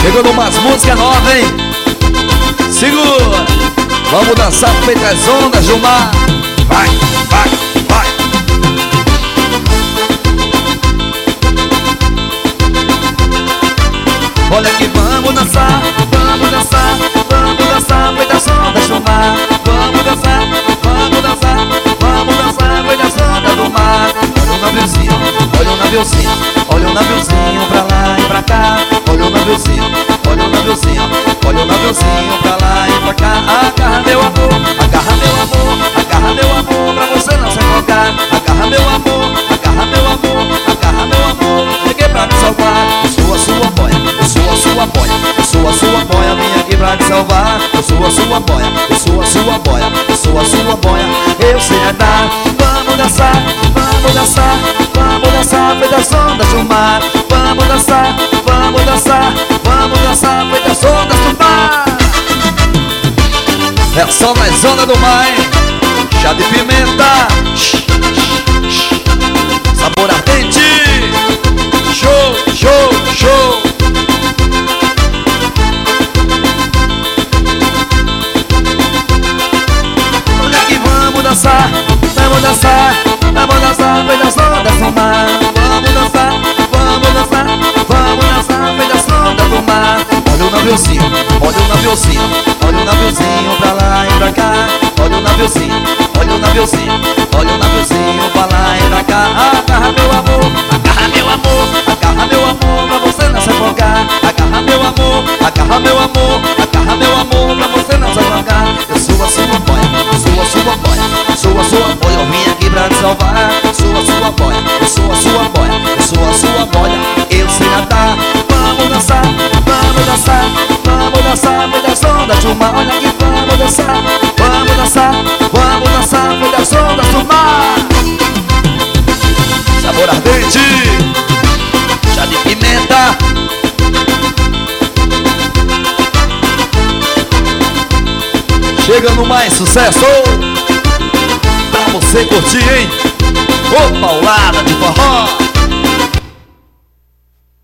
Chegando umas músicas novas, hein? Segura! Vamos dançar feito as ondas do mar. Vai, vai, vai. Olha que vamos dançar, vamos dançar, vamos dançar feito as ondas do mar. Vamos dançar, vamos dançar, vamos dançar feito as ondas do mar. Olha o naviozinho, olha o naviozinho, olha o naviozinho pra lá e pra cá. Olha o naviozinho, olha o naviozinho, olha o naviozinho pra lá e pra cá. Agarra meu amor, agarra meu amor, agarra meu amor pra você não se afogar. Agarra meu amor, agarra meu amor, agarra meu amor, cheguei pra te salvar. Eu sou a sua boia, eu sou a sua boia, eu sou a sua boia, vim aqui pra te salvar. Eu sou a sua boia, eu sou a sua boia, eu sou a sua boia, eu sei nadar. Vamos dançar, vamos dançar, vamos dançar feito as ondas do mar. Vamos dançar, vamos dançar, vamos dançar feito as ondas do mar. É só nas ondas do mar, hein? Chá de pimenta, sabor ardente. Show, show, show. Olha que vamos dançar, vamos dançar, vamos dançar feito as ondas do mar. Vamos dançar, vamos dançar, vamos dançar feito as ondas do mar. Olha o naviozinho, olha o naviozinho, olha o naviozinho pra lá e pra cá. Olha o naviozinho, olha o naviozinho, olha o naviozinho pra lá e pra cá. Agarra meu amor, agarra meu amor, agarra meu amor pra você não se afogar. Agarra meu amor, agarra meu amor, agarra meu amor pra você não se afogar. Eu sou a sua boia, eu sou a sua boia, eu sou a sua boia, eu vim aqui pra te salvar. Eu sou a sua boia, eu sou a sua boia, eu sou a sua boia, eu sei nadar. Vamos dançar, vamos dançar, vamos dançar feito as ondas do mar. Olha aqui, vamos dançar, vamos dançar, vamos dançar feito as ondas do mar. Sabor ardente, chá de pimenta. Chegando mais sucesso pra você curtir, hein? Ô paulada de forró.